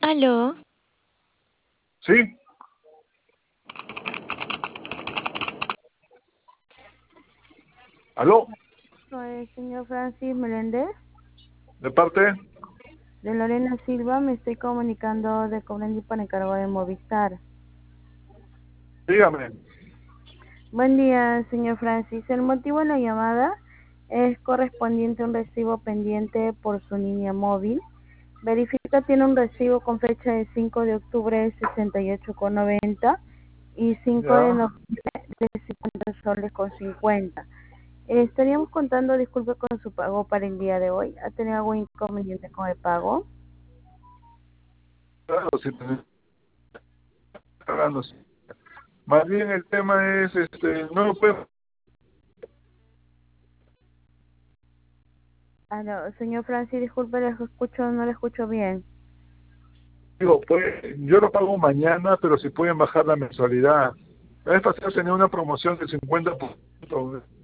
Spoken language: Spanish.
Aló, Sí, aló, Señor Francis Meléndez, de parte, de Lorena Silva, me estoy comunicando de Cobrandi para encargo de Movistar. dígame. Buen día, señor Francis. El motivo de la llamada es correspondiente a un recibo pendiente por su línea móvil. Verifica tiene un recibo con fecha de 5 de octubre de 68,90 y 5 de Ya. noviembre de 50 soles con 50. Estaríamos contando, disculpe, con su pago para el día de hoy. ¿Ha tenido algún inconveniente con el pago? Claro, si te pagando. Sí. Más bien el tema es, no lo puedo, No, señor Francis, disculpe, no le escucho bien. digo, pues, yo lo pago mañana, pero si pueden bajar la mensualidad. La vez pasada tenía una promoción del 50%.